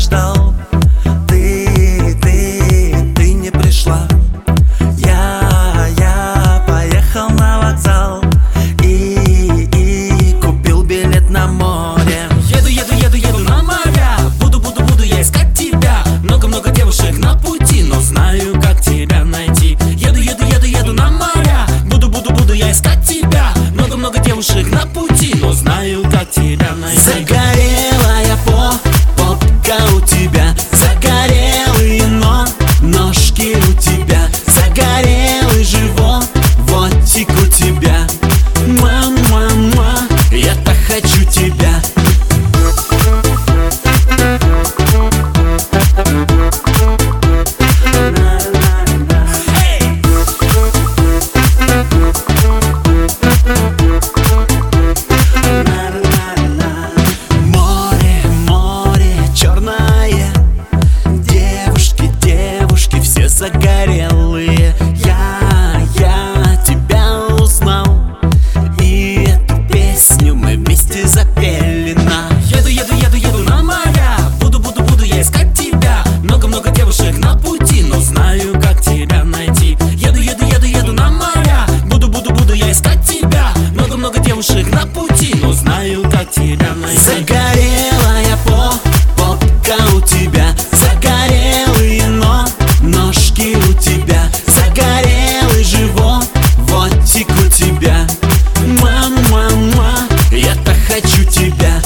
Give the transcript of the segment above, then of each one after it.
ждал. Ты не пришла. Я поехал на вокзал и купил билет на море. Еду на моря. Буду я искать тебя. Много девушек на пути, но знаю, как тебя найти. Еду на моря. Буду я искать тебя. Много девушек на пути, но знаю, как тебя найти. Загорелая попка у тебя, загорелые ножки у тебя, загорелый животик у тебя. Мама, я так хочу тебя. Загорелые, я тебя узнал, и эту песню мы вместе запели на. Еду на моря. Буду я искать тебя. Много девушек на пути, но знаю, как тебя найти. Еду на моря. Буду я искать тебя. Много девушек на пути, но знаю, как тебя найти. Загорелая попка у тебя, загорелые ножки у тебя, загорелый животик у тебя. Мама, я так хочу тебя.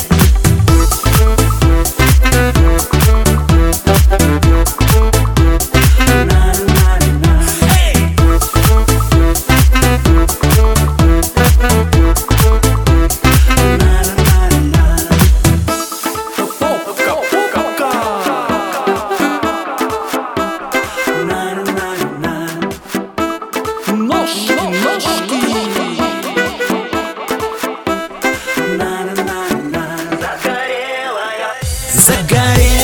Загорелая